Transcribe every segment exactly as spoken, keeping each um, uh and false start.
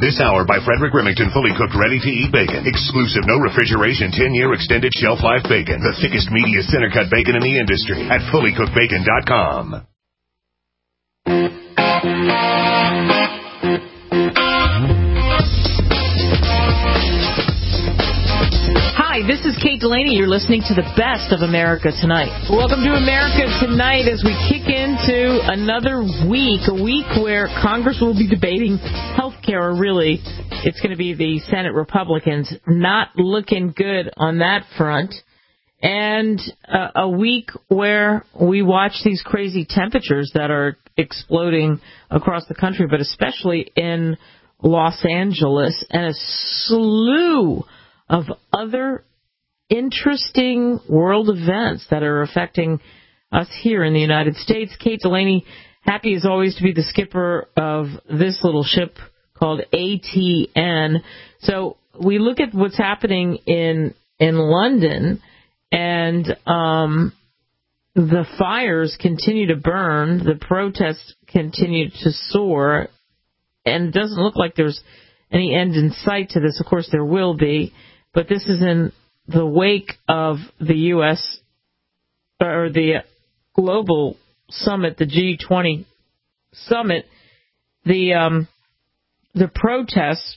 This hour by Frederick Remington, fully cooked, ready-to-eat bacon. Exclusive, no refrigeration, ten-year extended shelf life bacon. The thickest, meatiest, center-cut bacon in the industry at fully cooked bacon dot com. Hi, this is Kate Delaney. You're listening to the best of America Tonight. Welcome to America Tonight as we kick into another week, a week where Congress will be debating health care. Really, it's going to be the Senate Republicans. Not looking good on that front. And uh, a week where we watch these crazy temperatures that are exploding across the country, but especially in Los Angeles, and a slew of other interesting world events that are affecting us here in the United States. Kate Delaney, happy as always to be the skipper of this little ship called A T N. So we look at what's happening in in London, and um, the fires continue to burn, the protests continue to soar, and it doesn't look like there's any end in sight to this. Of course, there will be. But this is in the wake of the U S or the global summit, the G twenty summit. The um, the protests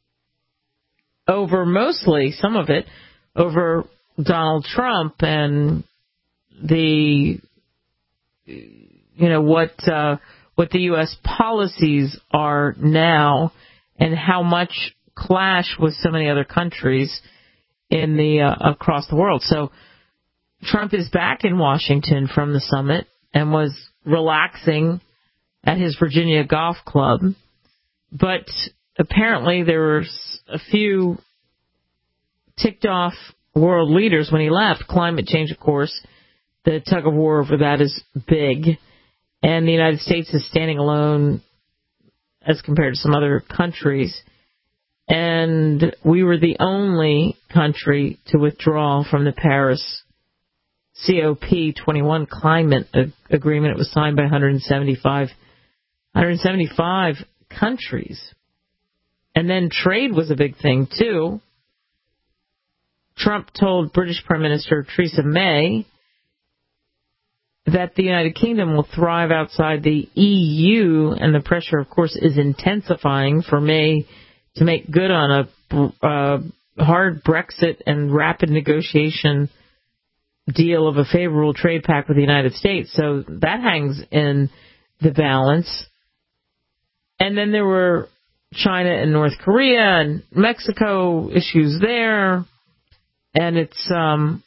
over mostly, some of it, over Donald Trump and the, you know, what uh, what the U S policies are now and how much clash with so many other countries in the uh, across the world. So Trump is back in Washington from the summit and was relaxing at his Virginia golf club. But apparently there were a few ticked off world leaders when he left. Climate change, of course, the tug of war over that is big. And the United States is standing alone as compared to some other countries. And we were the only country to withdraw from the Paris C O P twenty-one climate agreement. It was signed by one hundred seventy-five, one hundred seventy-five countries. And then trade was a big thing, too. Trump told British Prime Minister Theresa May that the United Kingdom will thrive outside the E U, and the pressure, of course, is intensifying for May to make good on a uh, hard Brexit and rapid negotiation deal of a favorable trade pact with the United States. So that hangs in the balance. And then there were China and North Korea and Mexico issues there. And it's um,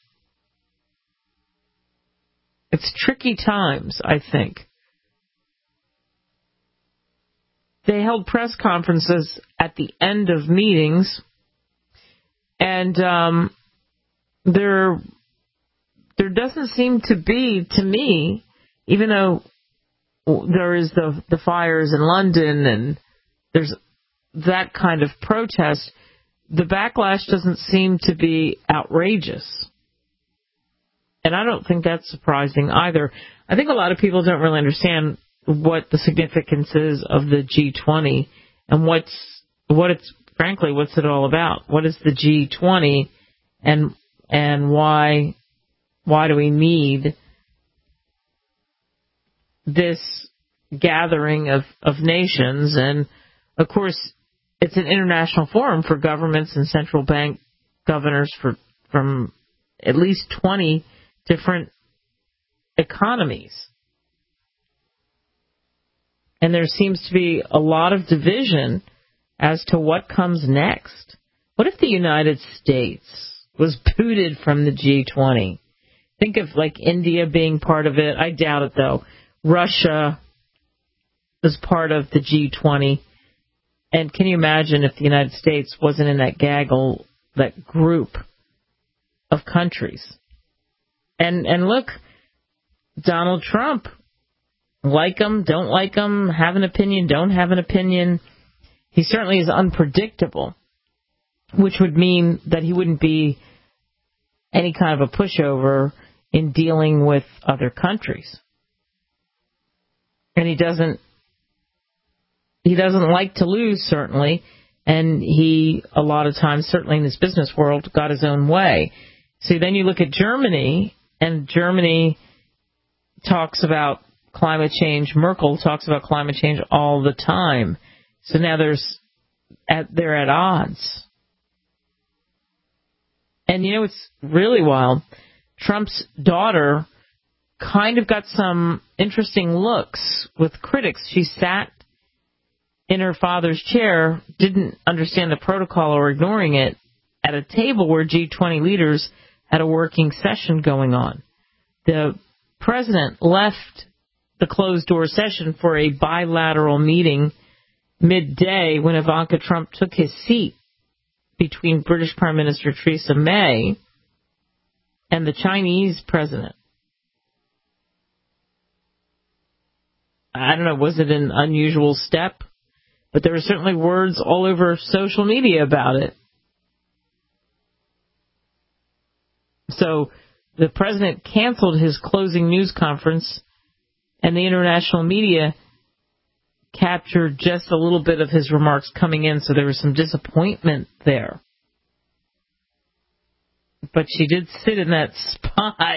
it's tricky times, I think. They held press conferences at the end of meetings, and um, there there doesn't seem to be, to me, even though there is the the fires in London and there's that kind of protest, the backlash doesn't seem to be outrageous. And I don't think that's surprising either. I think a lot of people don't really understand what the significance is of the G twenty and what's what it's frankly what's it all about. What is the G twenty and and why why do we need this gathering of, of nations? And of course it's an international forum for governments and central bank governors for from at least twenty different economies. And there seems to be a lot of division as to what comes next. What if the United States was booted from the G twenty? Think of like India being part of it. I doubt it, though. Russia was part of the G twenty. And can you imagine if the United States wasn't in that gaggle, that group of countries? And and look, Donald Trump, like him, don't like him, have an opinion, don't have an opinion. He certainly is unpredictable, which would mean that he wouldn't be any kind of a pushover in dealing with other countries. And he doesn't he doesn't like to lose, certainly. And he, a lot of times, certainly in this business world, got his own way. So then you look at Germany, and Germany talks about climate change. Merkel talks about climate change all the time. So now there's at, they're at odds. And you know, it's really wild. Trump's daughter kind of got some interesting looks with critics. She sat in her father's chair, didn't understand the protocol or ignoring it, at a table where G twenty leaders had a working session going on. The president left the closed-door session for a bilateral meeting midday when Ivanka Trump took his seat between British Prime Minister Theresa May and the Chinese president. I don't know, was it an unusual step? But there were certainly words all over social media about it. So the president canceled his closing news conference, and the international media captured just a little bit of his remarks coming in, so there was some disappointment there. But she did sit in that spot.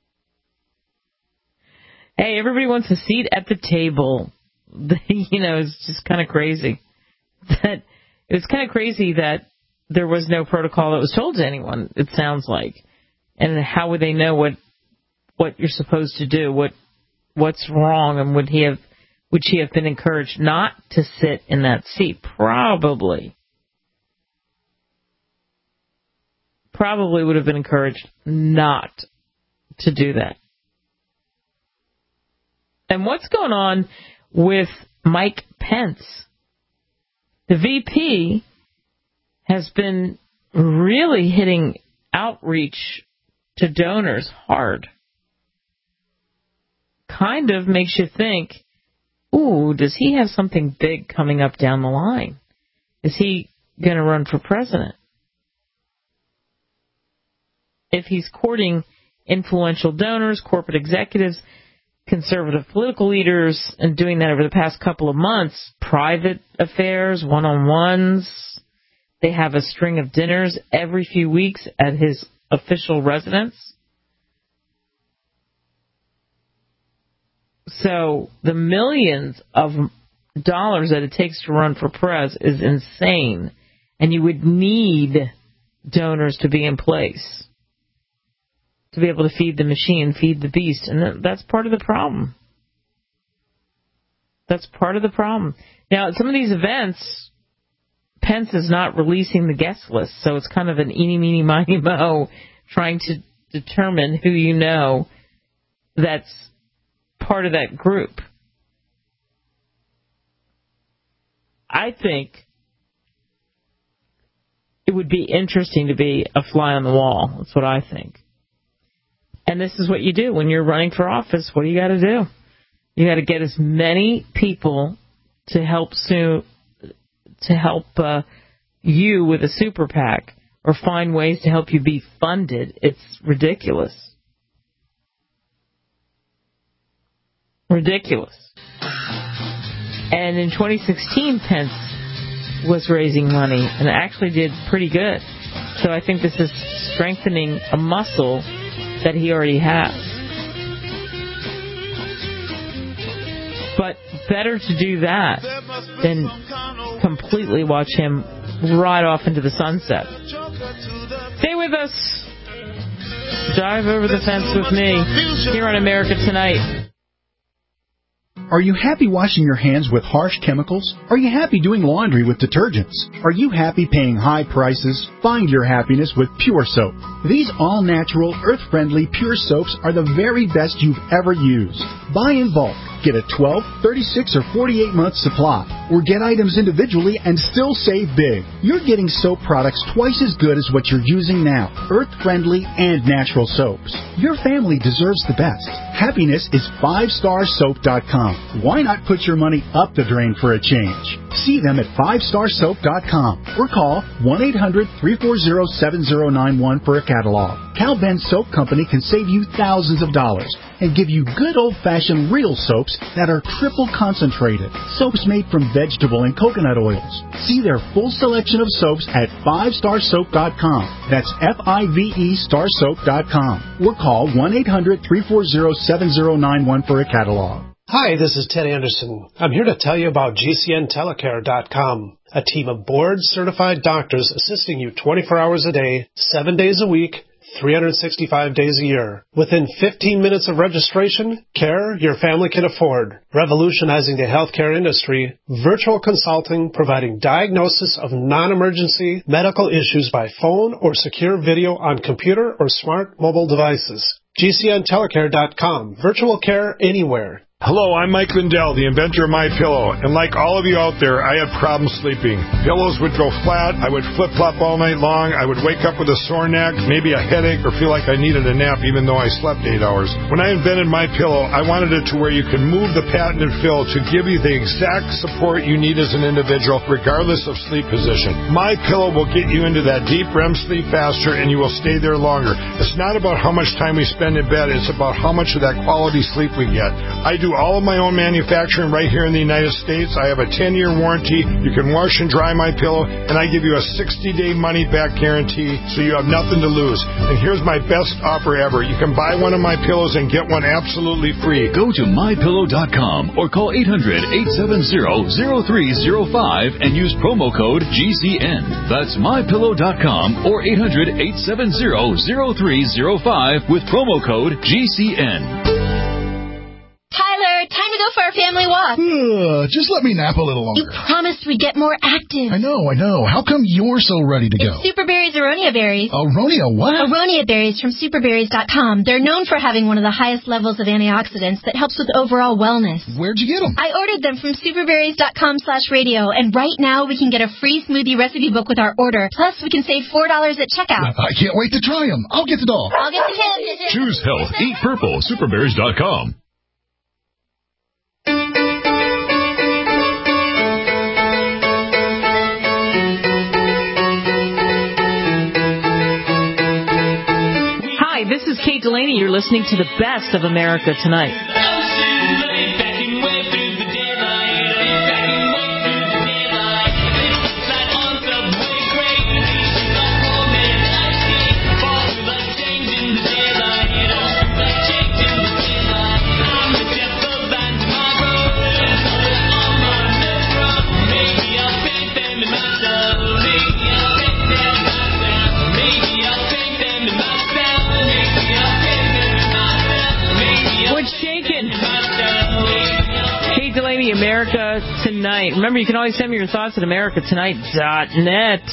Hey, everybody wants a seat at the table. You know, it's just kind of crazy. That it was kind of crazy that there was no protocol that was told to anyone, it sounds like. And how would they know what what you're supposed to do, what what's wrong, and would he have would she have been encouraged not to sit in that seat? Probably. Probably would have been encouraged not to do that. And what's going on with Mike Pence? The V P has been really hitting outreach to donors hard. Kind of makes you think, ooh, does he have something big coming up down the line? Is he going to run for president? If he's courting influential donors, corporate executives, conservative political leaders, and doing that over the past couple of months, private affairs, one-on-ones, they have a string of dinners every few weeks at his official residence. So the millions of dollars that it takes to run for prez is insane, and you would need donors to be in place to be able to feed the machine, feed the beast, and that's part of the problem. That's part of the problem. Now, at some of these events, Pence is not releasing the guest list, so it's kind of an eeny, meeny, miny, mo, trying to determine who you know that's part of that group. I think it would be interesting to be a fly on the wall. That's what I think. And this is what you do when you're running for office. What do you got to do? You got to get as many people to help sue, to help uh, you with a super PAC, or find ways to help you be funded. It's ridiculous. Ridiculous. And in twenty sixteen, Pence was raising money and actually did pretty good. So I think this is strengthening a muscle that he already has. But better to do that than completely watch him ride off into the sunset. Stay with us. Drive over the fence with me here on America Tonight. Are you happy washing your hands with harsh chemicals? Are you happy doing laundry with detergents? Are you happy paying high prices? Find your happiness with Pure Soap. These all-natural, earth-friendly Pure Soaps are the very best you've ever used. Buy in bulk. Get a twelve, thirty-six, or forty-eight month supply. Or get items individually and still save big. You're getting soap products twice as good as what you're using now. Earth-friendly and natural soaps. Your family deserves the best. Happiness is five star soap dot com. Why not put your money up the drain for a change? See them at five star soap dot com or call one eight hundred, three four zero, seven zero nine one for a catalog. Cal Ben Soap Company can save you thousands of dollars. and give you good old-fashioned real soaps that are triple concentrated. Soaps made from vegetable and coconut oils. See their full selection of soaps at five star soap dot com. That's F I V E star soap dot com. Or call one eight hundred, three four zero, seven zero nine one for a catalog. Hi, this is Ted Anderson. I'm here to tell you about G C N telecare dot com, a team of board-certified doctors assisting you twenty-four hours a day, seven days a week, three hundred sixty-five days a year. Within fifteen minutes of registration, care your family can afford. Revolutionizing the healthcare industry, virtual consulting providing diagnosis of non-emergency medical issues by phone or secure video on computer or smart mobile devices. G C N telecare dot com. Virtual care anywhere. Hello, I'm Mike Lindell, the inventor of MyPillow, and like all of you out there, I had problems sleeping. Pillows would go flat, I would flip-flop all night long, I would wake up with a sore neck, maybe a headache, or feel like I needed a nap even though I slept eight hours. When I invented MyPillow, I wanted it to where you can move the patented fill to give you the exact support you need as an individual, regardless of sleep position. MyPillow will get you into that deep R E M sleep faster, and you will stay there longer. It's not about how much time we spend in bed, it's about how much of that quality sleep we get. I do all of my own manufacturing right here in the United States. I have a ten-year warranty. You can wash and dry my pillow, and I give you a sixty-day money-back guarantee, so you have nothing to lose. And here's my best offer ever. You can buy one of my pillows and get one absolutely free. Go to my pillow dot com or call eight hundred, eight seven zero, zero three zero five and use promo code G C N. That's my pillow dot com or eight hundred, eight seven zero, zero three zero five with promo code G C N. Tyler, time to go for our family walk. Uh, just let me nap a little longer. You promised we'd get more active. I know, I know. How come you're so ready to go? It's Superberry's Aronia berries. Aronia what? Aronia berries from superberries dot com. They're known for having one of the highest levels of antioxidants that helps with overall wellness. Where'd you get them? I ordered them from superberries dot com slash radio, and right now we can get a free smoothie recipe book with our order. Plus, we can save four dollars at checkout. I can't wait to try them. I'll get the dog. I'll get the kid. Choose health. Eat purple. superberries dot com. This is Kate Delaney. You're listening to the best of America Tonight. America Tonight. Remember, you can always send me your thoughts at america tonight dot net.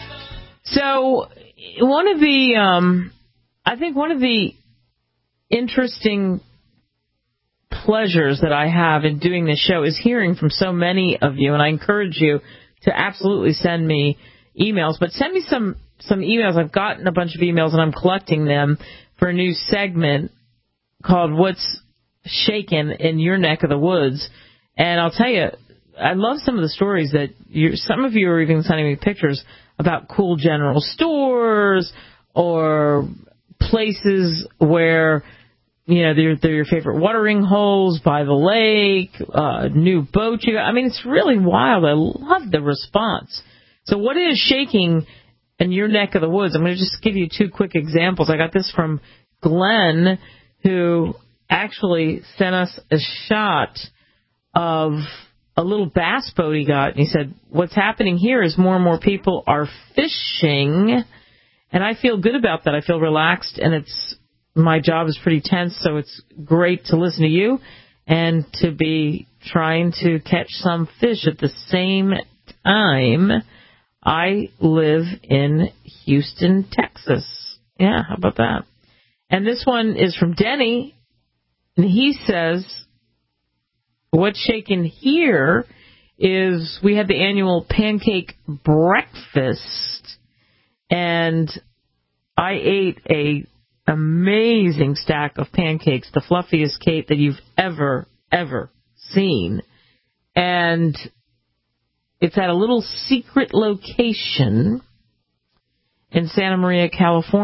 So, one of the, um, I think one of the interesting pleasures that I have in doing this show is hearing from so many of you, and I encourage you to absolutely send me emails, but send me some, some emails. I've gotten a bunch of emails, and I'm collecting them for a new segment called What's Shaken in Your Neck of the Woods. And I'll tell you, I love some of the stories that you, some of you are even sending me pictures about cool general stores or places where, you know, they're, they're your favorite watering holes by the lake, uh, new boat you got. I mean, it's really wild. I love the response. So what is shaking in your neck of the woods? I'm going to just give you two quick examples. I got this from Glenn, who actually sent us a shot of a little bass boat he got, and he said, what's happening here is more and more people are fishing, and I feel good about that. I feel relaxed, and it's my job is pretty tense, so it's great to listen to you and to be trying to catch some fish at the same time. I live in Houston, Texas. Yeah, how about that? And this one is from Denny, and he says, what's shaking here is we had the annual pancake breakfast, and I ate a amazing stack of pancakes, the fluffiest cake that you've ever, ever seen. And it's at a little secret location in Santa Maria, California.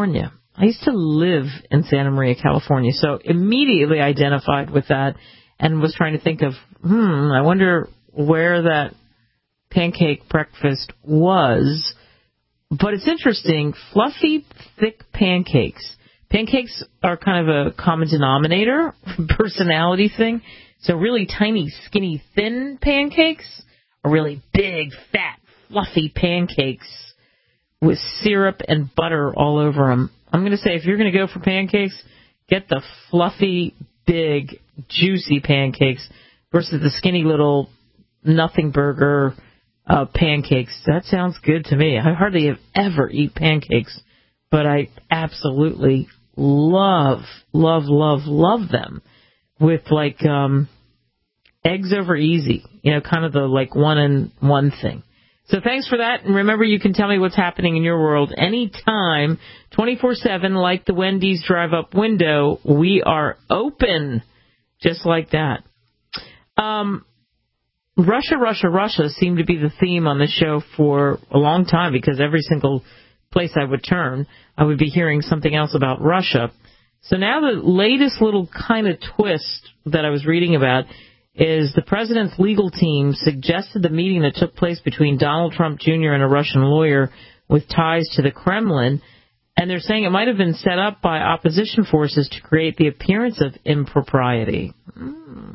I used to live in Santa Maria, California, so immediately identified with that and was trying to think of, hmm, I wonder where that pancake breakfast was. But it's interesting, fluffy, thick pancakes. Pancakes are kind of a common denominator, personality thing. So really tiny, skinny, thin pancakes are really big, fat, fluffy pancakes with syrup and butter all over them. I'm going to say if you're going to go for pancakes, get the fluffy, big, juicy pancakes versus the skinny little nothing burger uh, pancakes. That sounds good to me. I hardly have ever eat pancakes, but I absolutely love, love, love, love them with like um, eggs over easy, you know, kind of the like one and one thing. So thanks for that. And remember, you can tell me what's happening in your world anytime, twenty-four seven, like the Wendy's drive-up window. We are open just like that. Um, Russia, Russia, Russia seemed to be the theme on the show for a long time because every single place I would turn, I would be hearing something else about Russia. So now the latest little kind of twist that I was reading about is the president's legal team suggested the meeting that took place between Donald Trump Junior and a Russian lawyer with ties to the Kremlin, and they're saying it might have been set up by opposition forces to create the appearance of impropriety. Hmm.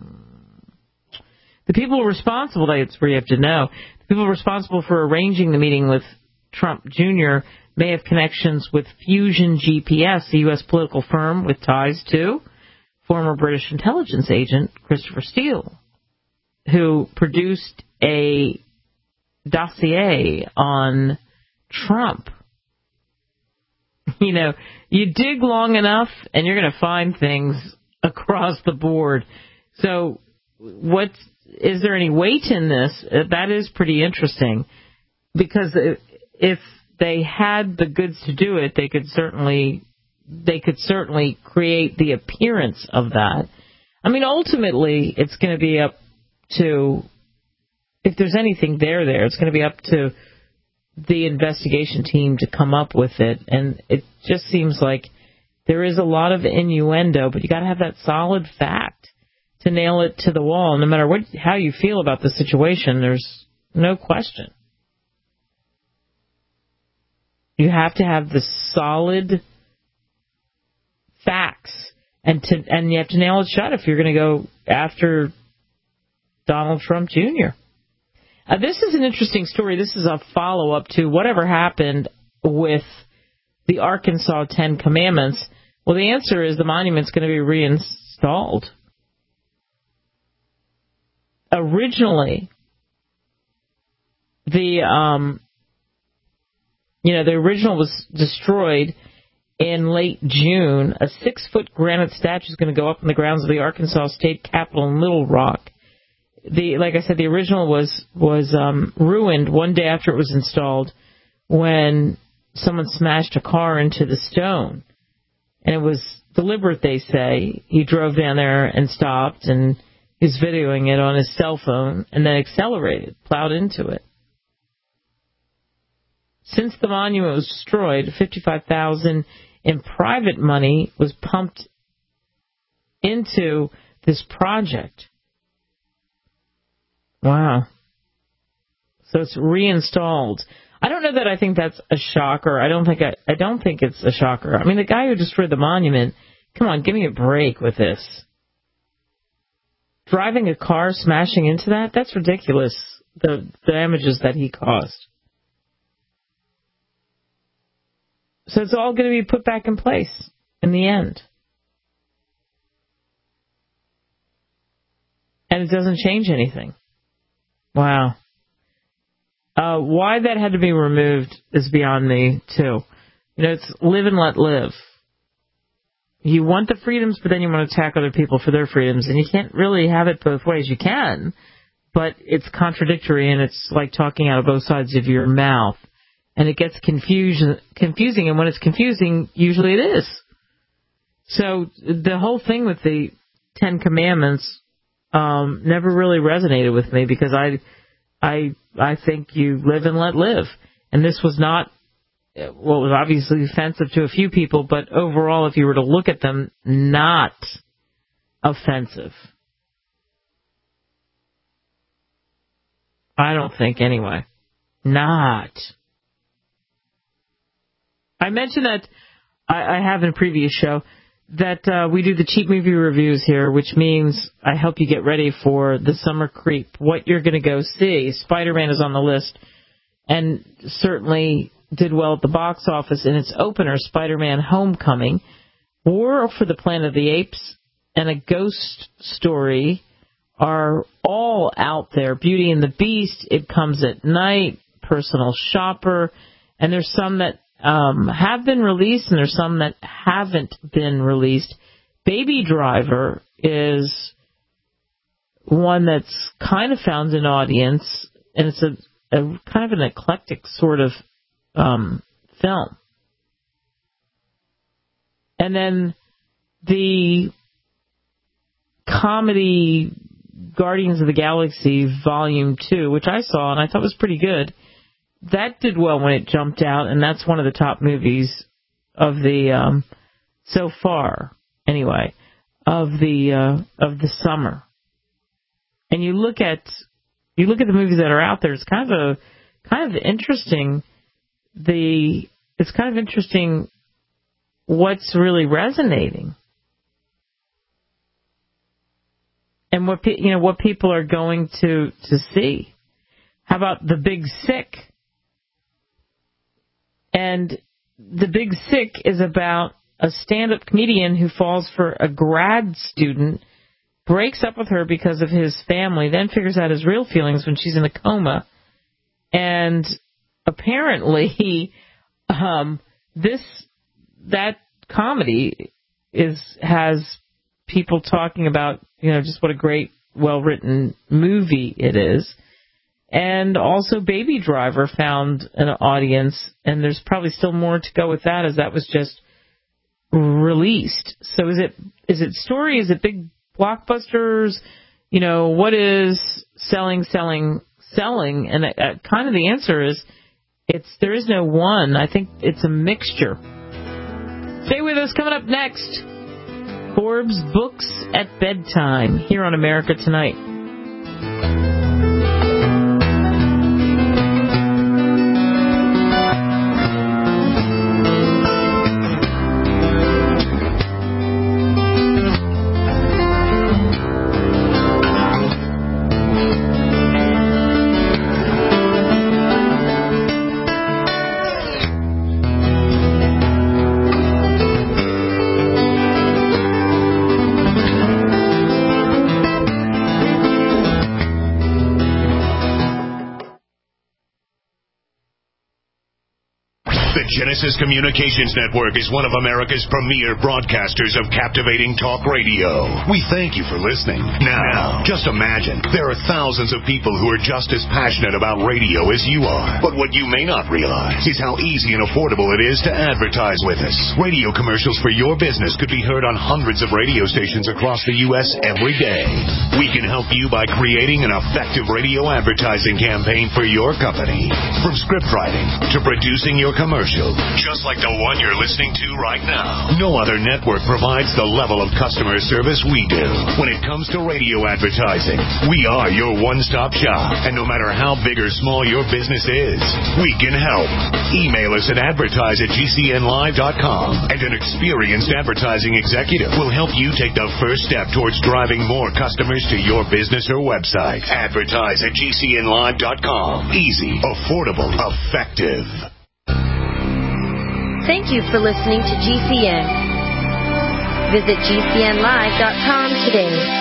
The people responsible, that's where you have to know, the people responsible for arranging the meeting with Trump Junior may have connections with Fusion G P S, a U S political firm with ties to former British intelligence agent Christopher Steele, who produced a dossier on Trump. You know, you dig long enough and you're going to find things across the board. So what, is there any weight in this? That is pretty interesting, because if they had the goods to do it, they could certainly they could certainly create the appearance of that. I mean, ultimately, it's going to be up to, if there's anything there there, it's going to be up to the investigation team to come up with it. And it just seems like there is a lot of innuendo, but you got to have that solid fact to nail it to the wall. No matter what, how you feel about the situation, there's no question. You have to have the solid facts, and to and you have to nail it shut if you're going to go after Donald Trump Junior Uh, this is an interesting story. This is a follow-up to whatever happened with the Arkansas Ten Commandments. Well, the answer is the monument's going to be reinstalled. Originally, the um, you know, the original was destroyed in late June. A six-foot granite statue is going to go up in the grounds of the Arkansas State Capitol in Little Rock. The, like I said, the original was was um, ruined one day after it was installed when someone smashed a car into the stone. And it was deliberate, they say. He drove down there and stopped, and he's videoing it on his cell phone, and then accelerated, plowed into it. Since the monument was destroyed, fifty-five thousand dollars in private money was pumped into this project. Wow. So it's reinstalled. I don't know that I think that's a shocker. I don't think I, I don't think it's a shocker. I mean, the guy who destroyed the monument, come on, give me a break with this. Driving a car, smashing into that, that's ridiculous, the, the damages that he caused. So it's all going to be put back in place in the end. And it doesn't change anything. Wow. Uh, why that had to be removed is beyond me, too. You know, it's live and let live. You want the freedoms, but then you want to attack other people for their freedoms. And you can't really have it both ways. You can, but it's contradictory, and it's like talking out of both sides of your mouth. And it gets confusion, confusing, and when it's confusing, usually it is. So the whole thing with the Ten Commandments um, never really resonated with me, because I, I, I think you live and let live, and this was not well, it was obviously offensive to a few people, but overall, if you were to look at them, not offensive. I don't think, anyway. Not. I mentioned that, I, I have in a previous show, that uh, we do the cheap movie reviews here, which means I help you get ready for the summer creep, what you're going to go see. Spider-Man is on the list, and certainly did well at the box office in its opener, Spider-Man Homecoming. War for the Planet of the Apes and A Ghost Story are all out there. Beauty and the Beast, It Comes at Night, Personal Shopper, and there's some that um, have been released and there's some that haven't been released. Baby Driver is one that's kind of found an audience, and it's a, a kind of an eclectic sort of um, film. And then the comedy Guardians of the Galaxy Volume two, which I saw and I thought was pretty good, that did well when it jumped out, and that's one of the top movies of the um, so far, anyway, of the uh, of the summer. And you look at you look at the movies that are out there. It's kind of a kind of interesting. The it's kind of interesting what's really resonating. And what you know, what people are going to, to see. How about The Big Sick? And The Big Sick is about a stand-up comedian who falls for a grad student, breaks up with her because of his family, then figures out his real feelings when she's in a coma. And apparently, um, this that comedy is has people talking about, you know, just what a great, well-written movie it is. And also Baby Driver found an audience, and there's probably still more to go with that as that was just released. So is it is it story? Is it big blockbusters? You know, what is selling, selling, selling? And uh, kind of the answer is it's there is no one. I think it's a mixture. Stay with us. Coming up next, Forbes Books at Bedtime here on America Tonight. Genesis Communications Network is one of America's premier broadcasters of captivating talk radio. We thank you for listening. Now, just imagine, there are thousands of people who are just as passionate about radio as you are. But what you may not realize is how easy and affordable it is to advertise with us. Radio commercials for your business could be heard on hundreds of radio stations across the U S every day. We can help you by creating an effective radio advertising campaign for your company. From script writing to producing your commercial, just like the one you're listening to right now. No other network provides the level of customer service we do. When it comes to radio advertising, we are your one-stop shop. And no matter how big or small your business is, we can help. Email us at advertise at g c n live dot com, and an experienced advertising executive will help you take the first step towards driving more customers to your business or website. Advertise at g c n live dot com. Easy, affordable, effective. Thank you for listening to G C N. Visit g c n live dot com today.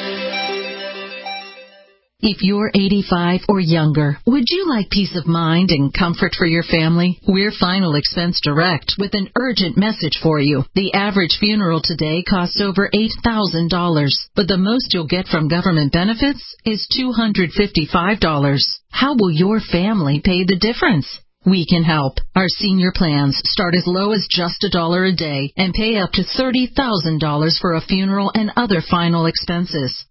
If you're eighty-five or younger, would you like peace of mind and comfort for your family? We're Final Expense Direct with an urgent message for you. The average funeral today costs over eight thousand dollars, but the most you'll get from government benefits is two hundred fifty-five dollars. How will your family pay the difference? We can help. Our senior plans start as low as just a dollar a day and pay up to thirty thousand dollars for a funeral and other final expenses.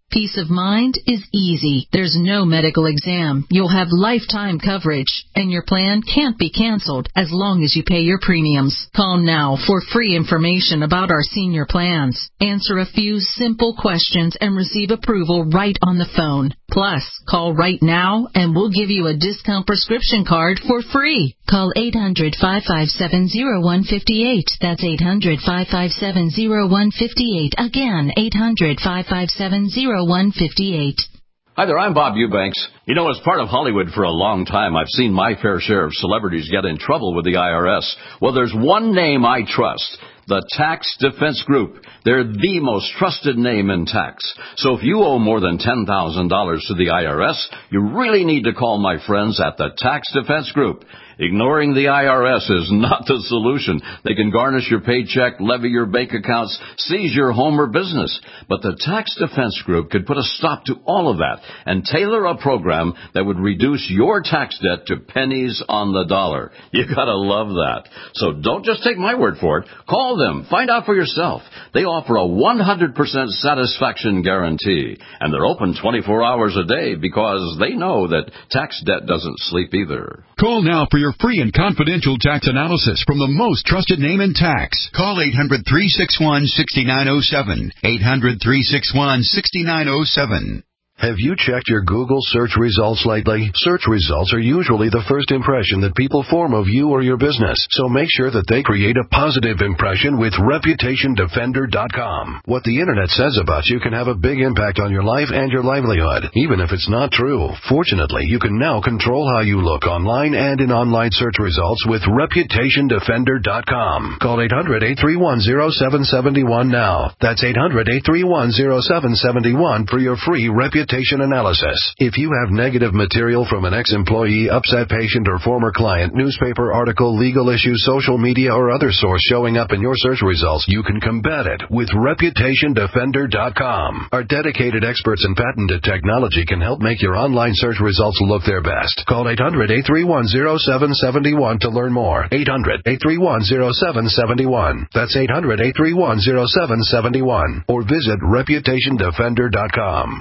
Peace of mind is easy. There's no medical exam. You'll have lifetime coverage, and your plan can't be canceled as long as you pay your premiums. Call now for free information about our senior plans. Answer a few simple questions and receive approval right on the phone. Plus, call right now and we'll give you a discount prescription card for free. Call eight hundred, five five seven, zero one five eight. That's eight hundred, five five seven, zero one five eight. Again, eight hundred, five five seven, zero one five eight. Hi there, I'm Bob Eubanks. You know, as part of Hollywood for a long time, I've seen my fair share of celebrities get in trouble with the I R S. Well, there's one name I trust. The Tax Defense Group. They're the most trusted name in tax. So if you owe more than ten thousand dollars to the I R S, you really need to call my friends at the Tax Defense Group. Ignoring the I R S is not the solution. They can garnish your paycheck, levy your bank accounts, seize your home or business. But the Tax Defense Group could put a stop to all of that and tailor a program that would reduce your tax debt to pennies on the dollar. You gotta love that. So don't just take my word for it. Call them. Find out for yourself. They offer a one hundred percent satisfaction guarantee. And they're open twenty-four hours a day because they know that tax debt doesn't sleep either. Call now for your free and confidential tax analysis from the most trusted name in tax. Call eight hundred, three six one, six nine zero seven. eight hundred, three six one, six nine zero seven. Have you checked your Google search results lately? Search results are usually the first impression that people form of you or your business, so make sure that they create a positive impression with Reputation Defender dot com. What the Internet says about you can have a big impact on your life and your livelihood, even if it's not true. Fortunately, you can now control how you look online and in online search results with Reputation Defender dot com. Call eight hundred, eight three one, zero seven seven one now. That's eight hundred, eight three one, zero seven seven one for your free Reputation analysis. If you have negative material from an ex-employee, upset patient, or former client, newspaper article, legal issue, social media, or other source showing up in your search results, you can combat it with Reputation Defender dot com. Our dedicated experts in patented technology can help make your online search results look their best. Call eight hundred, eight three one, zero seven seven one to learn more. eight hundred, eight three one, zero seven seven one. That's eight hundred, eight three one, zero seven seven one. Or visit Reputation Defender dot com.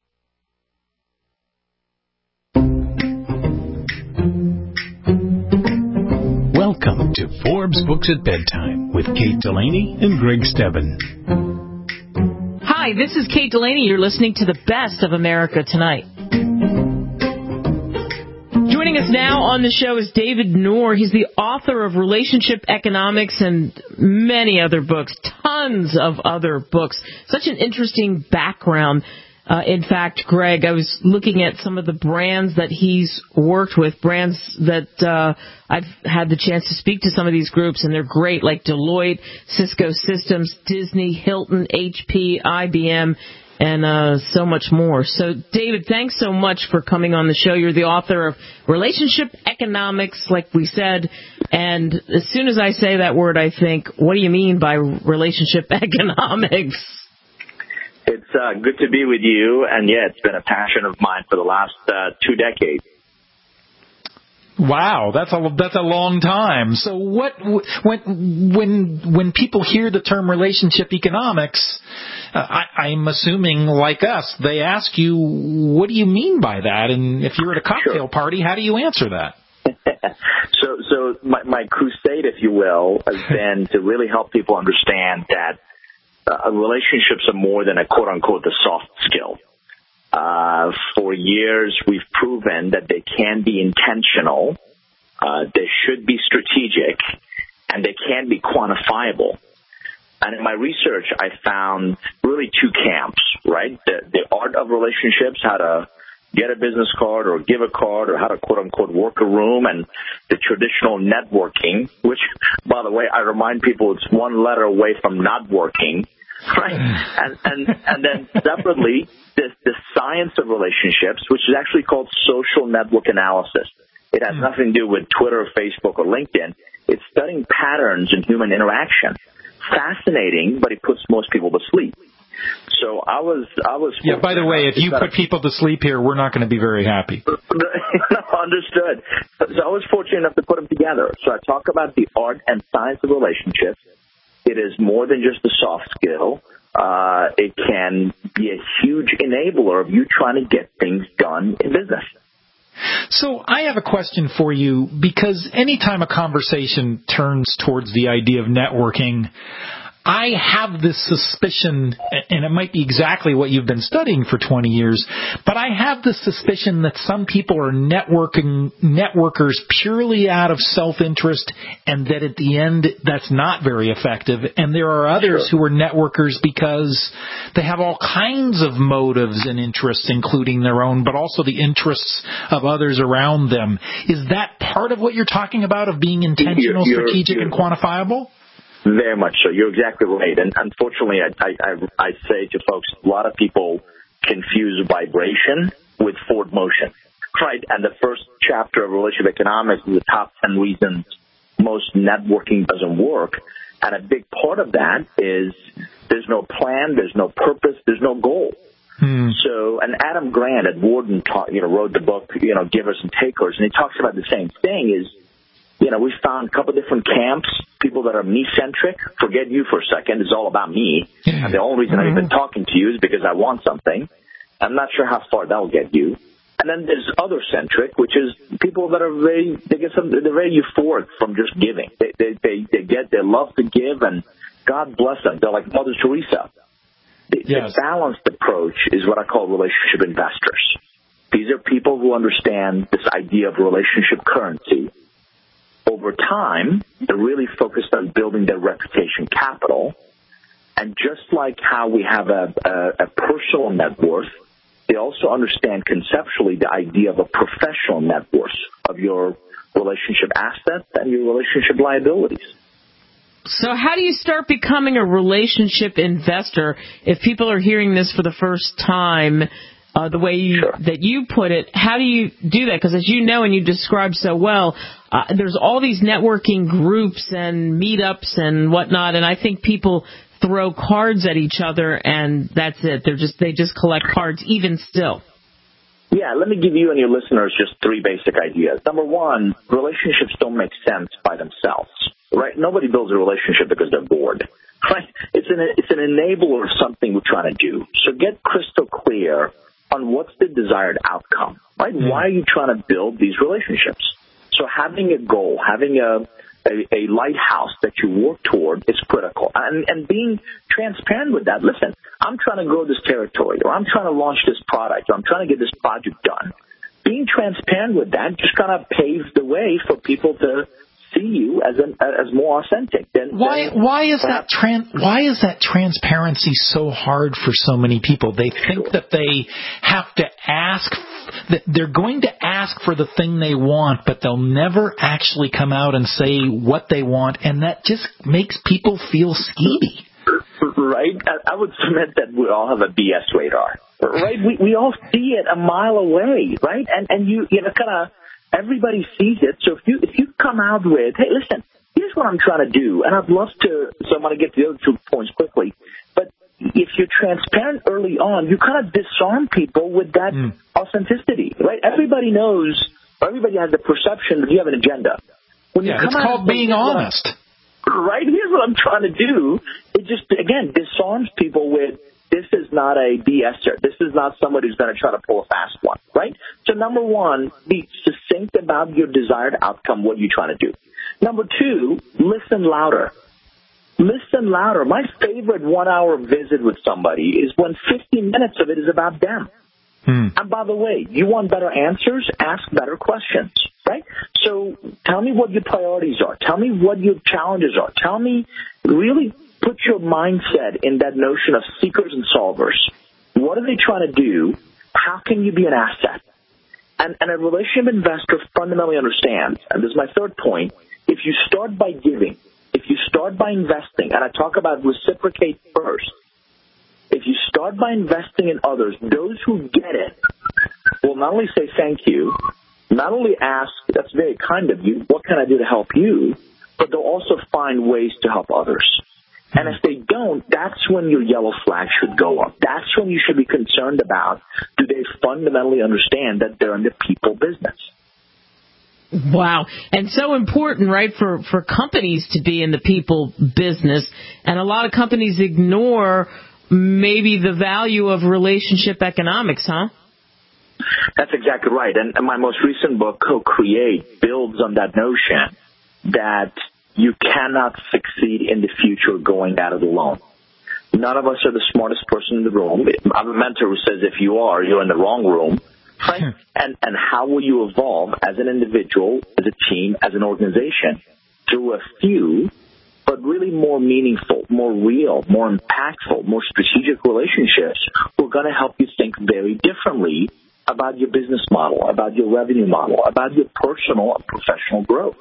Welcome to Forbes Books at Bedtime with Kate Delaney and Greg Stebbin. Hi, this is Kate Delaney. You're listening to the best of America Tonight. Joining us now on the show is David Nour. He's the author of Relationship Economics and many other books, tons of other books. Such an interesting background. Uh, in fact, Greg, I was looking at some of the brands that he's worked with, brands that uh, I've had the chance to speak to some of these groups, and they're great, like Deloitte, Cisco Systems, Disney, Hilton, H P, I B M, and uh, so much more. So, David, thanks so much for coming on the show. You're the author of Relationship Economics, like we said, and as soon as I say that word, I think, what do you mean by relationship economics? It's uh, good to be with you, and yeah, it's been a passion of mine for the last uh, two decades. Wow, that's a that's a long time. So, what when when when people hear the term relationship economics, uh, I, I'm assuming, like us, they ask you, "What do you mean by that?" And if you're at a cocktail sure. party, how do you answer that? so, so my, my crusade, if you will, has been to really help people understand that. Uh, relationships are more than a quote-unquote the soft skill. Uh, for years, we've proven that they can be intentional, uh, they should be strategic, and they can be quantifiable. And in my research, I found really two camps, right? The, the art of relationships, how to get a business card or give a card or how to quote-unquote work a room, and the traditional networking, which, by the way, I remind people it's one letter away from not working, right? And and, and then separately, this, the science of relationships, which is actually called social network analysis. It has nothing to do with Twitter, Facebook, or LinkedIn. It's studying patterns in human interaction. Fascinating, but it puts most people to sleep. So I was, I was. Yeah. By the way, if you put people to sleep here, we're not going to be very happy. Understood. So I was fortunate enough to put them together. So I talk about the art and science of relationships. It is more than just a soft skill. Uh, uh, it can be a huge enabler of you trying to get things done in business. So I have a question for you, because anytime a conversation turns towards the idea of networking, I have this suspicion, and it might be exactly what you've been studying for twenty years, but I have this suspicion that some people are networking networkers purely out of self-interest, and that at the end that's not very effective. And there are others sure. who are networkers because they have all kinds of motives and interests, including their own, but also the interests of others around them. Is that part of what you're talking about, of being intentional, you're, you're, strategic, you're, and quantifiable? Very much so. You're exactly right. And unfortunately, I, I, I say to folks, a lot of people confuse vibration with forward motion, right? And the first chapter of Relationship Economics is the top ten reasons most networking doesn't work. And a big part of that is there's no plan, there's no purpose, there's no goal. Hmm. So, and Adam Grant at Wharton taught, you know, wrote the book, you know, Givers and Takers, and he talks about the same thing is, you know, we found a couple different camps, people that are me-centric. Forget you for a second. It's all about me. Yeah. And the only reason mm-hmm. I've been talking to you is because I want something. I'm not sure how far that will get you. And then there's other-centric, which is people that are very, they get some, they're very euphoric from just giving. They, they, they, they get, they love to give, and God bless them. They're like Mother Teresa. The, yes. the balanced approach is what I call relationship investors. These are people who understand this idea of relationship currency. Over time, they're really focused on building their reputation capital. And just like how we have a, a, a personal net worth, they also understand conceptually the idea of a professional net worth of your relationship assets and your relationship liabilities. So how do you start becoming a relationship investor if people are hearing this for the first time? Uh, the way you, sure. that you put it, how do you do that? Because as you know and you described so well, uh, there's all these networking groups and meetups and whatnot, and I think people throw cards at each other and that's it. They're just they just collect cards even still. Yeah, let me give you and your listeners just three basic ideas. Number one, relationships don't make sense by themselves, right? Nobody builds a relationship because they're bored, right? It's an it's an enabler of something we're trying to do. So get crystal clear on what's the desired outcome, right? Mm-hmm. Why are you trying to build these relationships? So having a goal, having a, a, a lighthouse that you work toward is critical. And, and being transparent with that. Listen, I'm trying to grow this territory, or I'm trying to launch this product, or I'm trying to get this project done. Being transparent with that just kind of paves the way for people to see you as an, as more authentic. Than, why than why is that tran- why is that transparency so hard for so many people? They think sure. that they have to ask, that they're going to ask for the thing they want, but they'll never actually come out and say what they want, and that just makes people feel skeevy. Right? I, I would submit that we all have a B S radar. Right? We we all see it a mile away, right? And and you you know kind of everybody sees it. So if you if you come out with, hey, listen, here's what I'm trying to do, and I'd love to, so I'm going to get to the other two points quickly, but if you're transparent early on, you kind of disarm people with that mm. authenticity, right? Everybody knows, or everybody has the perception that you have an agenda. When yeah, you come it's out called being honest. Right? Here's what I'm trying to do. It just, again, disarms people with, this is not a BSer. This is not somebody who's going to try to pull a fast one, right? So number one, be succinct about your desired outcome, what you're trying to do. Number two, listen louder. Listen louder. My favorite one-hour visit with somebody is when fifteen minutes of it is about them. Hmm. And by the way, you want better answers? Ask better questions, right? So tell me what your priorities are. Tell me what your challenges are. Tell me, really put your mindset in that notion of seekers and solvers. What are they trying to do? How can you be an asset? And, and a relationship investor fundamentally understands, and this is my third point, if you start by giving, if you start by investing, and I talk about reciprocate first, if you start by investing in others, those who get it will not only say thank you, not only ask, that's very kind of you, what can I do to help you, but they'll also find ways to help others. And if they don't, that's when your yellow flag should go up. That's when you should be concerned about, do they fundamentally understand that they're in the people business? Wow. And so important, right, for, for companies to be in the people business. And a lot of companies ignore maybe the value of relationship economics, huh? That's exactly right. And, and my most recent book, Co-Create, builds on that notion that you cannot succeed in the future going at it alone. None of us are the smartest person in the room. I have a mentor who says if you are, you're in the wrong room. Right? and, and how will you evolve as an individual, as a team, as an organization through a few, but really more meaningful, more real, more impactful, more strategic relationships who are going to help you think very differently about your business model, about your revenue model, about your personal and professional growth.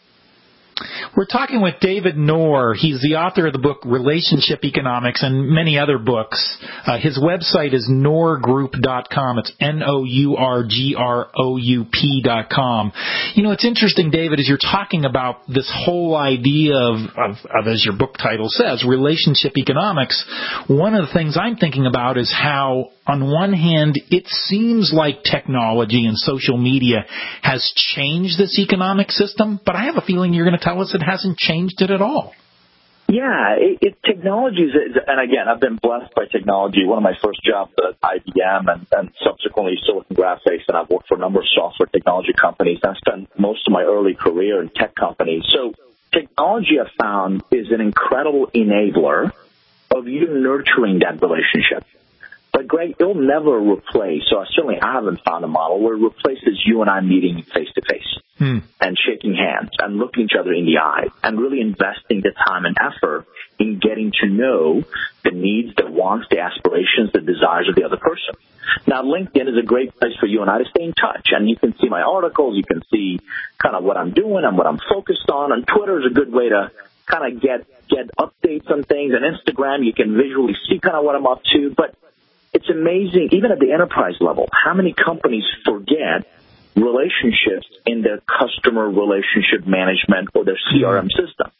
We're talking with David Nour. He's the author of the book Relationship Economics and many other books. Uh, his website is nour group dot com. It's N O U R G R O U P dot com. You know, it's interesting, David, as you're talking about this whole idea of, of, of, as your book title says, relationship economics, one of the things I'm thinking about is how, on one hand, it seems like technology and social media has changed this economic system, but I have a feeling you're going to tell us it hasn't changed it at all. Yeah, it, it technology is, and again, I've been blessed by technology. One of my first jobs at I B M and, and subsequently Silicon Graphics, and I've worked for a number of software technology companies. I spent most of my early career in tech companies. So technology, I've found, is an incredible enabler of you nurturing that relationship. But, Greg, it'll never replace, so certainly I haven't found a model where it replaces you and I meeting face-to-face hmm. and shaking hands and looking each other in the eye and really investing the time and effort in getting to know the needs, the wants, the aspirations, the desires of the other person. Now, LinkedIn is a great place for you and I to stay in touch, and you can see my articles, you can see kind of what I'm doing and what I'm focused on, and Twitter is a good way to kind of get, get updates on things, and Instagram, you can visually see kind of what I'm up to, but it's amazing, even at the enterprise level, how many companies forget relationships in their customer relationship management or their C R M system.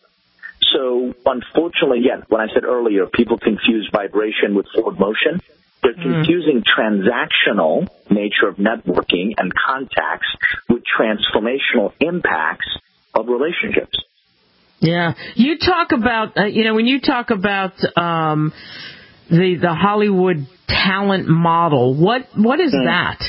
So, unfortunately, again, when I said earlier, people confuse vibration with forward motion. They're confusing mm. transactional nature of networking and contacts with transformational impacts of relationships. Yeah. You talk about, uh, you know, when you talk about um, the the Hollywood talent model, what what is mm. that?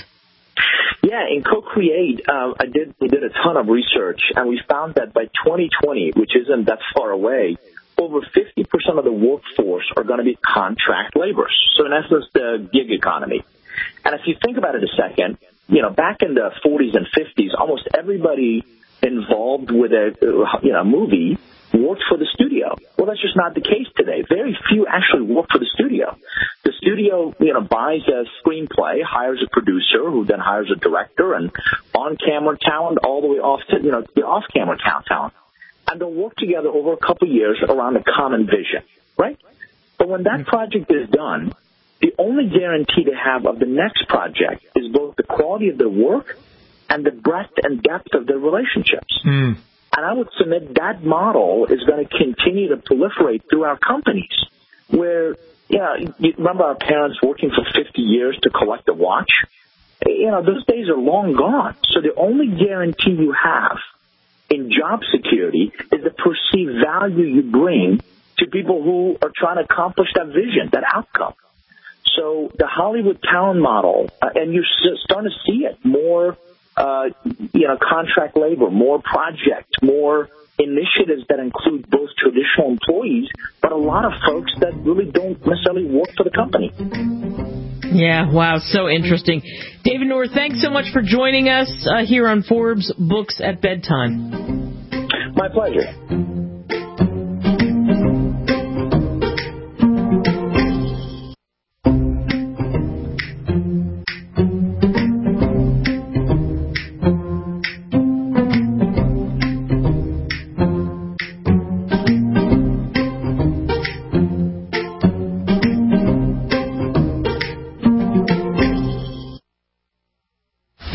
Yeah, in Co-Create, uh, I did we did a ton of research, and we found that by twenty twenty, which isn't that far away, over fifty percent of the workforce are going to be contract laborers. So in essence, the gig economy. And if you think about it a second, you know, back in the forties and fifties, almost everybody involved with a you know movie worked for the studio. Well, that's just not the case today. Very few actually work for the studio. The studio, you know, buys a screenplay, hires a producer, who then hires a director, and on-camera talent all the way off to, you know, the off-camera talent. And they'll work together over a couple of years around a common vision, right? But when that project is done, the only guarantee they have of the next project is both the quality of their work and the breadth and depth of their relationships. Mm. And I would submit that model is going to continue to proliferate through our companies, where, you know, you remember our parents working for fifty years to collect a watch? You know, those days are long gone. So the only guarantee you have in job security is the perceived value you bring to people who are trying to accomplish that vision, that outcome. So the Hollywood talent model, uh, and you're starting to see it more. Uh, you know, contract labor, more projects, more initiatives that include both traditional employees, but a lot of folks that really don't necessarily work for the company. Yeah, wow, so interesting. David Nour, thanks so much for joining us uh, here on Forbes Books at Bedtime. My pleasure.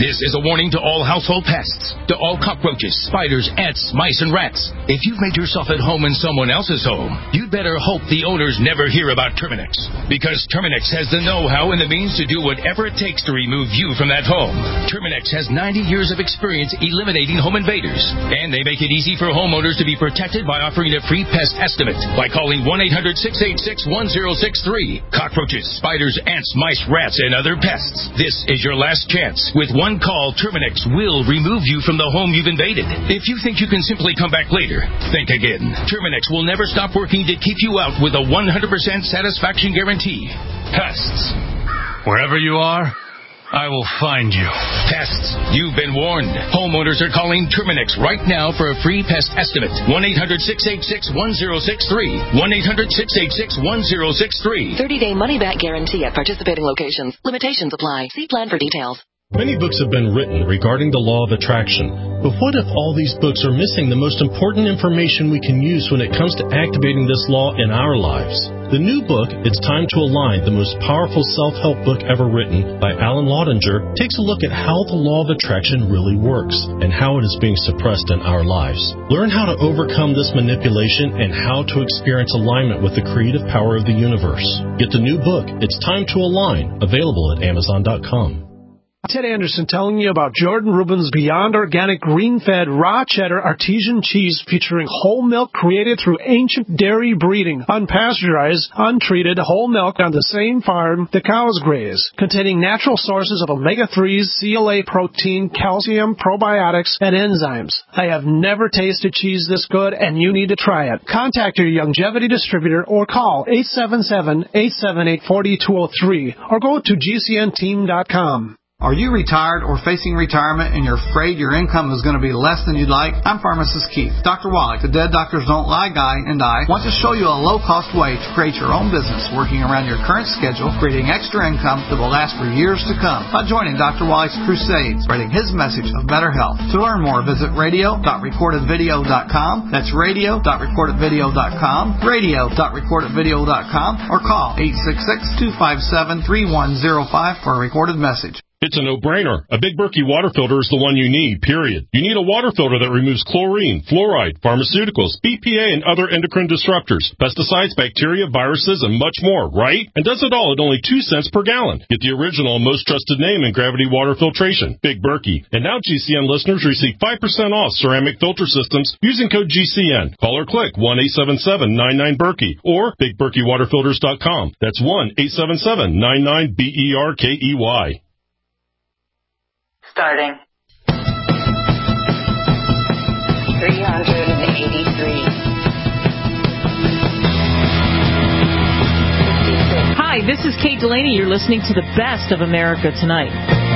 This is a warning to all household pests, to all cockroaches, spiders, ants, mice, and rats. If you've made yourself at home in someone else's home, you'd better hope the owners never hear about Terminix. Because Terminix has the know-how and the means to do whatever it takes to remove you from that home. Terminix has ninety years of experience eliminating home invaders. And they make it easy for homeowners to be protected by offering a free pest estimate by calling one eight hundred six eight six one zero six three. Cockroaches, spiders, ants, mice, rats, and other pests. This is your last chance. With one call, Terminix will remove you from the home you've invaded. If you think you can simply come back later, think again. Terminix will never stop working to keep you out with a one hundred percent satisfaction guarantee. Pests. Wherever you are, I will find you. Pests. You've been warned. Homeowners are calling Terminix right now for a free pest estimate. one eight hundred six eight six one zero six three. one eight hundred six eight six one zero six three. thirty-day money-back guarantee at participating locations. Limitations apply. See plan for details. Many books have been written regarding the law of attraction, but what if all these books are missing the most important information we can use when it comes to activating this law in our lives? The new book, It's Time to Align, the most powerful self-help book ever written by Alan Laudinger, takes a look at how the law of attraction really works and how it is being suppressed in our lives. Learn how to overcome this manipulation and how to experience alignment with the creative power of the universe. Get the new book, It's Time to Align, available at amazon dot com. Ted Anderson telling you about Jordan Rubin's Beyond Organic Green-Fed Raw Cheddar Artesian Cheese featuring whole milk created through ancient dairy breeding, unpasteurized, untreated whole milk on the same farm the cows graze, containing natural sources of omega threes, C L A protein, calcium, probiotics, and enzymes. I have never tasted cheese this good, and you need to try it. Contact your Longevity distributor or call eight seven seven, eight seven eight, four two zero three or go to G C N team dot com. Are you retired or facing retirement and you're afraid your income is going to be less than you'd like? I'm Pharmacist Keith. Doctor Wallach, the Dead Doctors Don't Lie guy, and I want to show you a low-cost way to create your own business working around your current schedule, creating extra income that will last for years to come by joining Doctor Wallach's crusades, spreading his message of better health. To learn more, visit radio dot recorded video dot com. That's radio dot recorded video dot com, radio dot recorded video dot com, or call eight six six, two five seven, three one zero five for a recorded message. It's a no-brainer. A Big Berkey water filter is the one you need, period. You need a water filter that removes chlorine, fluoride, pharmaceuticals, B P A, and other endocrine disruptors, pesticides, bacteria, viruses, and much more, right? And does it all at only two cents per gallon. Get the original and most trusted name in gravity water filtration, Big Berkey. And now G C N listeners receive five percent off ceramic filter systems using code G C N. Call or click one eight seven seven, nine nine, Berkey or big berkey water filters dot com. That's one eight seven seven, nine nine, B E R K E Y. Starting. three hundred eighty-three. Hi, this is Kate Delaney. You're listening to the best of America Tonight.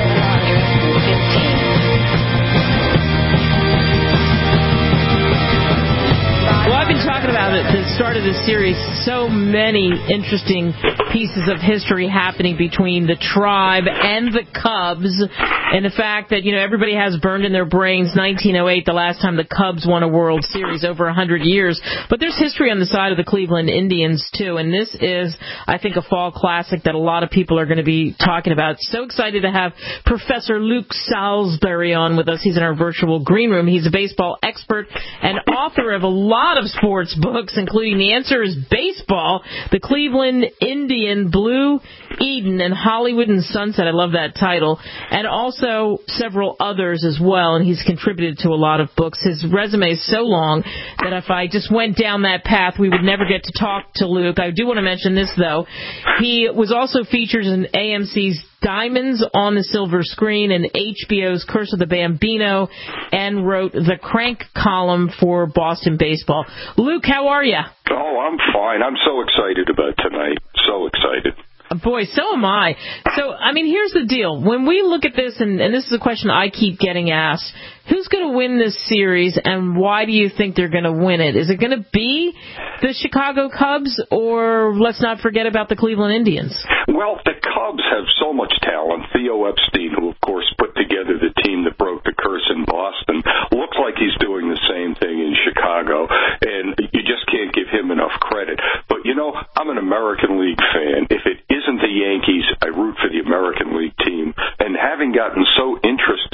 Well, I've been talking about it at the start of this series. So many interesting pieces of history happening between the tribe and the Cubs, and the fact that, you know, everybody has burned in their brains nineteen oh eight, the last time the Cubs won a World Series, over one hundred years. But there's history on the side of the Cleveland Indians, too, and this is, I think, a fall classic that a lot of people are going to be talking about. So excited to have Professor Luke Salisbury on with us. He's in our virtual green room. He's a baseball expert and author of a lot of sports books, including The Answer is Baseball, The Cleveland Indian, Blue Eden, and Hollywood and Sunset. I love that title. And also several others as well, and he's contributed to a lot of books. His resume is so long that if I just went down that path, we would never get to talk to Luke. I do want to mention this, though. He was also featured in A M C's Diamonds on the Silver Screen and H B O's Curse of the Bambino, and wrote the Crank column for Boston Baseball. Luke, how are you? Oh, I'm fine. I'm so excited about tonight. So excited. Boy, so am I. So, I mean, here's the deal. When we look at this, and, and this is a question I keep getting asked, who's going to win this series, and why do you think they're going to win it? Is it going to be the Chicago Cubs, or let's not forget about the Cleveland Indians? Well, the Cubs have so much talent. Theo Epstein, who, of course, put together the team that broke the curse in Boston, looks like he's doing the same thing in Chicago, and you just can't give him enough credit. But, you know, I'm an American League fan. If it isn't the Yankees, I root for the American League team. And having gotten so interested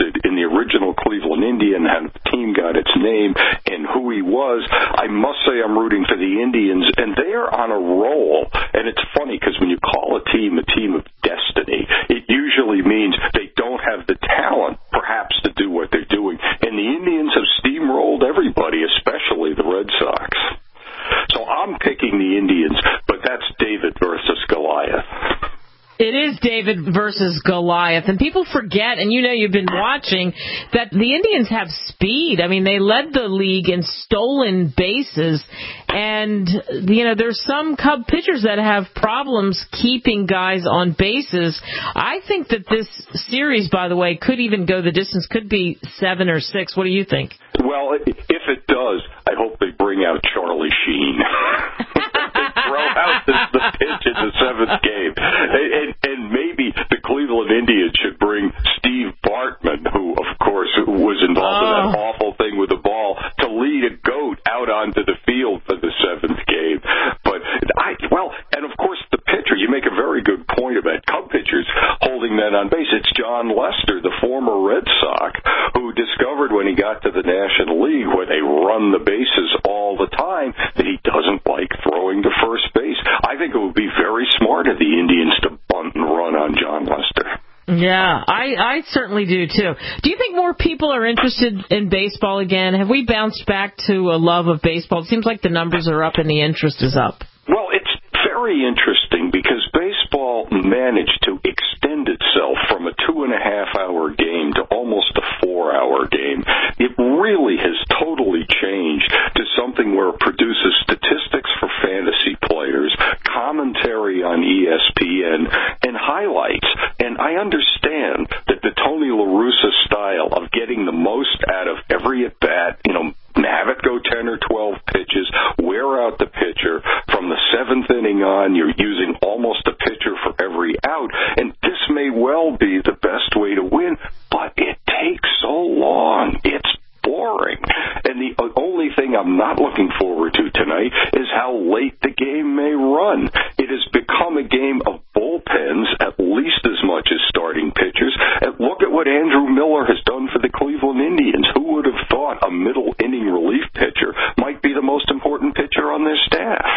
who he was. I must say I'm rooting for the Indians, and they are on a roll. And it's funny because when you call a team a team of destiny, it usually means they don't have the talent, perhaps, to do what they're doing. And the Indians have steamrolled everybody, especially the Red Sox. So I'm picking the Indians, but that's David versus Goliath. It is David versus Goliath, and people forget, and you know you've been watching, that the Indians have speed. I mean, they led the league in stolen bases, and, you know, there's some Cub pitchers that have problems keeping guys on bases. I think that this series, by the way, could even go the distance, could be seven or six. What do you think? Well, if it does, I hope they bring out Charlie Sheen. Throw out the, the pitch in the seventh game. And, and, and maybe the Cleveland Indians should bring Steve Bartman, who, of course, was involved oh. in that awful thing with the ball, to lead a goat out onto the field for the seventh game. But, I well, and of course, the pitcher, you make a very good point about Cub pitchers holding men on base. It's John Lester, the former Red Sox, who discovered when he got to the National League, where they run the bases all the time, that he doesn't like throwing to first base. I think it would be very smart of the Indians to bunt and run on John Lester. Yeah, I, I certainly do, too. Do you think more people are interested in baseball again? Have we bounced back to a love of baseball? It seems like the numbers are up and the interest is up. Well, it's very interesting because baseball managed to extend itself from a two-and-a-half-hour game to almost a four-hour game. It really has totally changed to something where it produces statistics for fantasy players, commentary on E S P N, and highlights. And I understand that the Tony La Russa style of getting the most out of every at-bat, you know, have it go ten or twelve pitches, wear out the pitcher. From the seventh inning on, you're using almost a pitcher for every out. And this may well be the best way to win, but it takes so long. It's boring. And the only thing I'm not looking forward to tonight is how late the game may run. It has become a game of bullpens at least as much as starting pitchers. And look at what Andrew Miller has done for the Cleveland Indians. Who would have thought a middle inning relief pitcher might be the most important pitcher on their staff?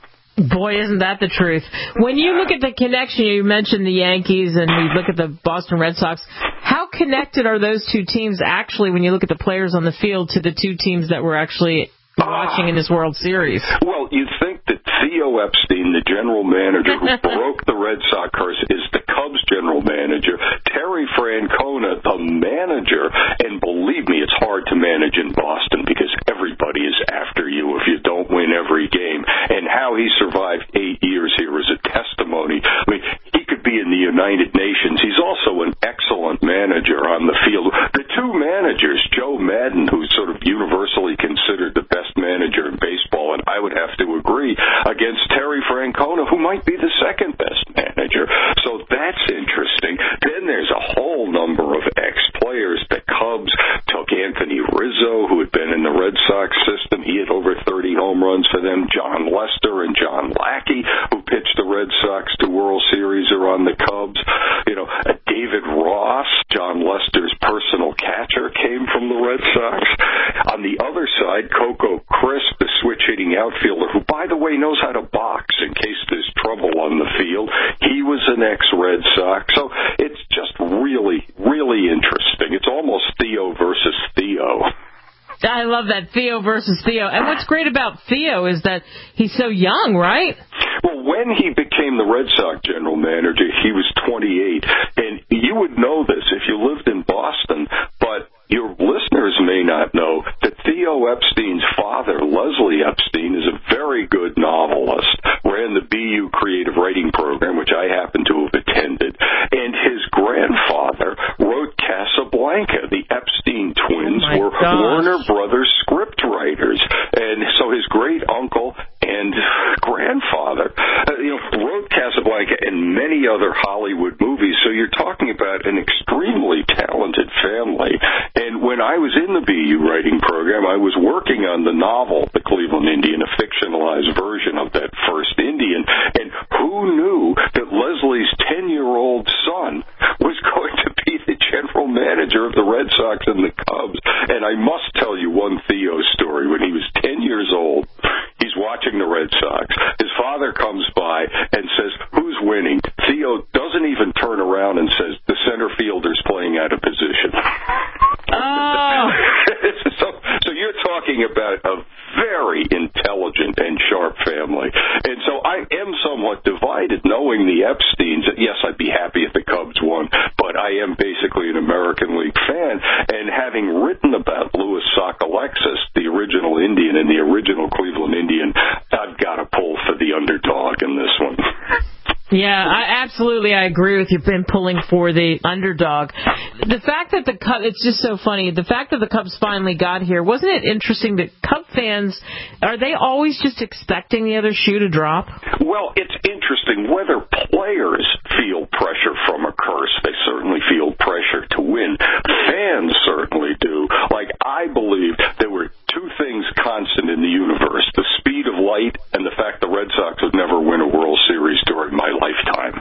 Boy, isn't that the truth. When you look at the connection, you mentioned the Yankees and you look at the Boston Red Sox, how connected are those two teams actually when you look at the players on the field to the two teams that we're actually watching in this World Series? Well, you'd think that Theo Epstein, the general manager who broke the Red Sox curse, is the Cubs general manager. Terry Francona, the manager, and believe me, it's hard to manage in Boston because everybody is after you if you don't win every game. And how he survived eight years here is a testimony. I mean, he could be in the United Nations. He's also an excellent manager on the field. The two managers, Joe Madden, who's sort of universally considered the best manager in baseball, and I would have to agree, against Terry Francona, who might be the second best manager. So that's interesting. Then there's a whole number of ex-players. The Cubs took Anthony Rizzo, who had been in the Red Sox system. He had over thirty home runs for them. John Lester and John Lackey, who pitched the Red Sox to World Series, are on the Cubs. You know, David Ross, John Lester's personal catcher, came from the Red Sox. On the other side, Coco Crisp, the switch-hitting outfielder, who, by the way, knows how to box in case there's trouble on the field. He was an ex-Red Sox. So it's just really, really interesting. It's almost Theo versus Theo. I love that, Theo versus Theo. And what's great about Theo is that he's so young, right? Well, when he became the Red Sox general manager, he was twenty-eight. And you would know this if you lived in Boston, but your listeners may not know that Theo Epstein's father, Leslie Epstein, is a very good novelist, ran the B U Creative Writing Program, which I happen to have attended, and his grandfather wrote Casablanca. The Epstein twins oh were gosh. Warner Brothers script writers, and so his great-uncle and grandfather uh, you know, wrote Casablanca and many other Hollywood movies, so you're talking about an extremely talented family. And when I was in the B U writing program, I was working on the novel, The Cleveland Indian, a fictionalized version of that first Indian. And who knew that Leslie's ten-year-old son was going to be the general manager of the Red Sox and the Cubs? And I must tell you one Theo story. When he was Sox. His father comes by and says, "Who's winning?" Theo doesn't even turn around and says, "The center fielder's playing out of position." Oh. so, so you're talking about a very intelligent and sharp family. And so I am somewhat divided knowing the Epsteins. Yes, I'd be happy if the Cubs won, but I am basically an American League fan. And having written about Louis Sockalexis, the original Indian and the original Cleveland Indian, I've got to pull for the underdog in this one. Yeah, I absolutely, I agree with you. Been pulling for the underdog. The fact that the Cubs, it's just so funny. The fact that the Cubs finally got here, wasn't it interesting that Cub fans, are they always just expecting the other shoe to drop? Well, it's interesting whether players feel pressure from a curse. They certainly feel pressure to win. Fans certainly do. Like, I believe there were two things constant in the universe: the speed of light and the fact the Red Sox would never win a World Series during my lifetime.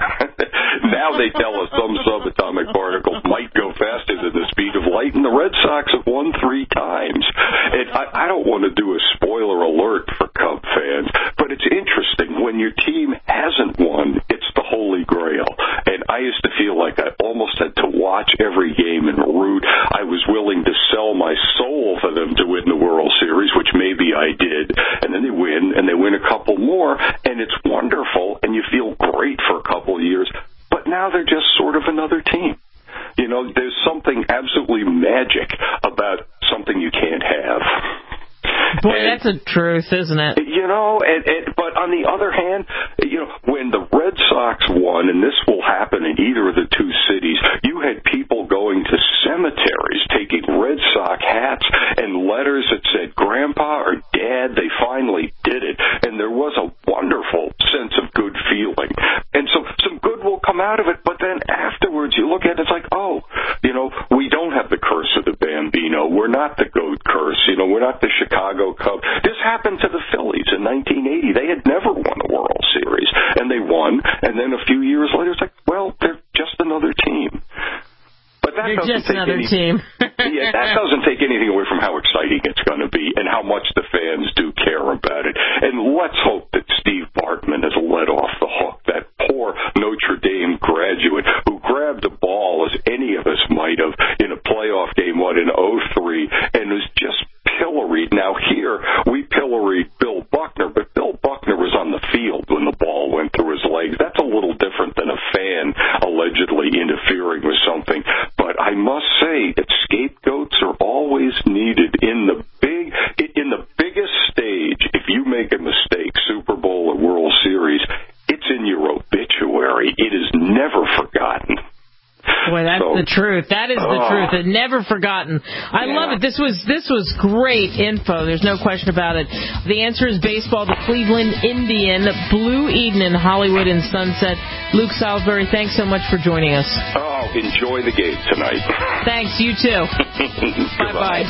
Now they tell us some subatomic particles might go faster than the speed of light, and the Red Sox have won three times. And I, I don't want to do a spoiler alert for Cub fans, but it's interesting. When your team hasn't won, it's the Holy Grail. And I used to feel like I almost had to watch every game and root. I was willing to sell my soul for them to win the World Series, which maybe I did. And then they win, and they win a couple more, and it's wonderful, and you feel great for a couple of years. But now they're just sort of another team. You know, there's something absolutely magic about something you can't have. Boy, and, that's the truth, isn't it? You know, and, and, but on the other hand, you know, when the Red Sox won, and this will happen in either of the two cities, you had people going to cemeteries taking Red Sox hats and letters that said, "Grandpa" or "Dad, they finally did it." And there was a wonderful sense of good feeling. And so some good will come out of it, but then afterwards you look at it, it's like, oh, you know, we don't have the curse of the Bambino. We're not the goat curse. You know, we're not the Chicago Cubs. This happened to the Phillies in nineteen eighty. They had never won a World Series, and they won. And then a few years later, it's like, well, they're just another team. But that They're doesn't just take another any, team. yeah, that doesn't take anything away from how exciting it's going to be and how much the fans do care about it. And let's hope that Steve Bartman has let off the hook, that poor Notre Dame graduate who grabbed the ball as any of us might have in a playoff game, what, in oh three, and was just pilloried. Now here, we pilloried Bill Buckner, but Bill Buckner was on the field when the ball went through his legs. That's a little different than a fan allegedly interfering with something. But I must say that scapegoats are always needed in the big, in the biggest stage. If you make a mistake, Super Bowl or World Series, it's in your obituary. It is never forgotten. Boy, that's so, the truth. That is the oh, truth. And never forgotten. I yeah. love it. This was this was great info. There's no question about it. The answer is baseball. The Cleveland Indian, Blue Eden in Hollywood and Sunset. Luke Salisbury, thanks so much for joining us. Oh, enjoy the game tonight. Thanks. You too. Bye-bye.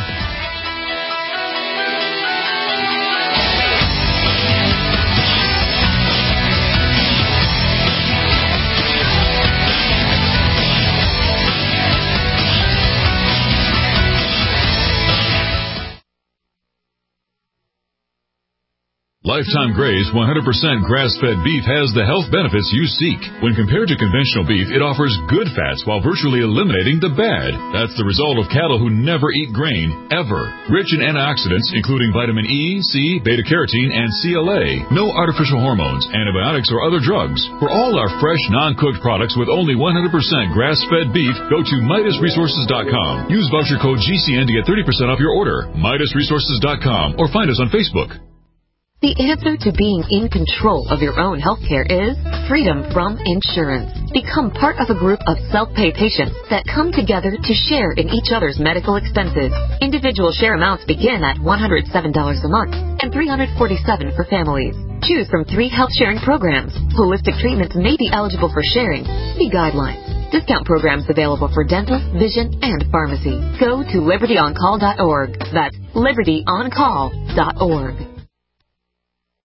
Lifetime Graze one hundred percent grass-fed beef has the health benefits you seek. When compared to conventional beef, it offers good fats while virtually eliminating the bad. That's the result of cattle who never eat grain, ever. Rich in antioxidants, including vitamin E, C, beta-carotene, and C L A. No artificial hormones, antibiotics, or other drugs. For all our fresh, non-cooked products with only one hundred percent grass-fed beef, go to Midas Resources dot com. Use voucher code G C N to get thirty percent off your order. Midas Resources dot com or find us on Facebook. The answer to being in control of your own healthcare is freedom from insurance. Become part of a group of self-pay patients that come together to share in each other's medical expenses. Individual share amounts begin at one hundred seven dollars a month and three hundred forty-seven dollars for families. Choose from three health sharing programs. Holistic treatments may be eligible for sharing. See guidelines. Discount programs available for dental, vision, and pharmacy. Go to liberty on call dot org. That's liberty on call dot org.